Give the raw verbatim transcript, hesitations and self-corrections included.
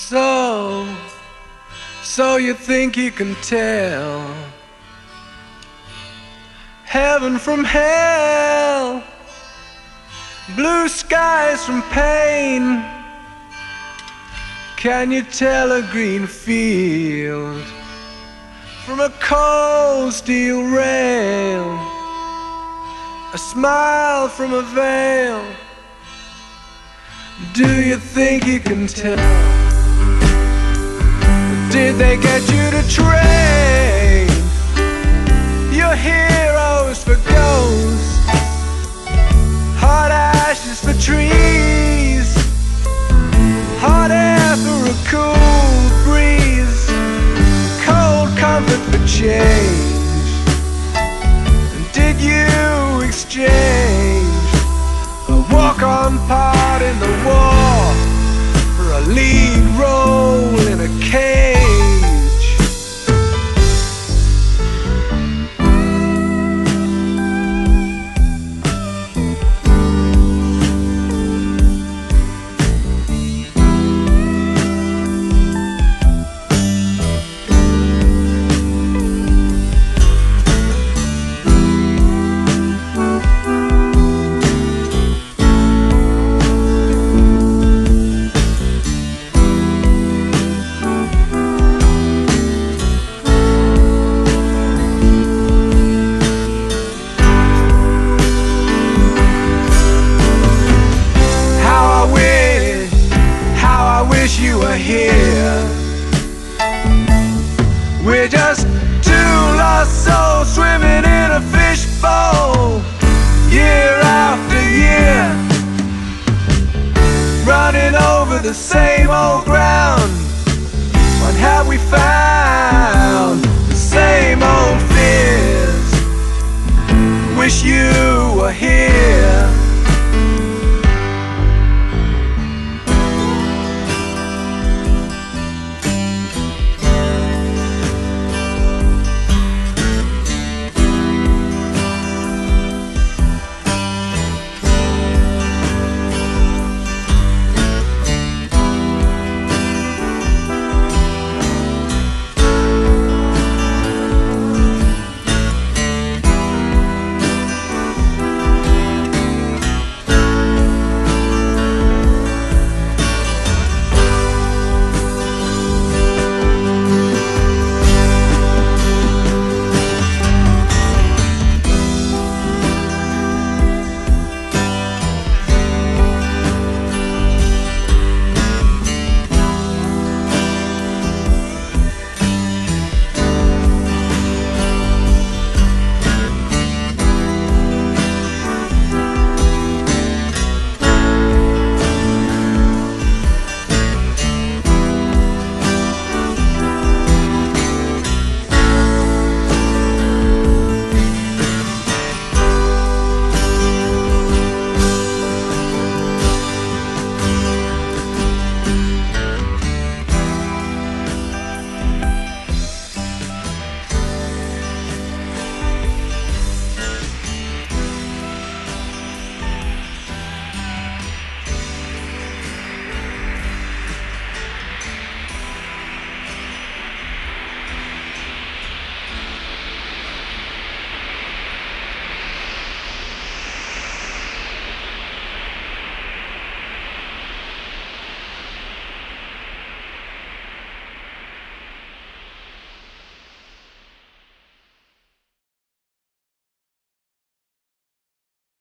So, so you think you can tell heaven from hell, blue skies from pain? Can you tell a green field from a cold steel rail, a smile from a veil? Do you think you can tell? Did they get you to trade your heroes for ghosts, hot ashes for trees, hot air for a cool breeze, cold comfort for change? And did you exchange a walk-on part in the war for a lead role in a cage? You were here. We're just two lost souls swimming in a fishbowl, year after year, running over the same old ground. What have we found? The same old fears. Wish you were here.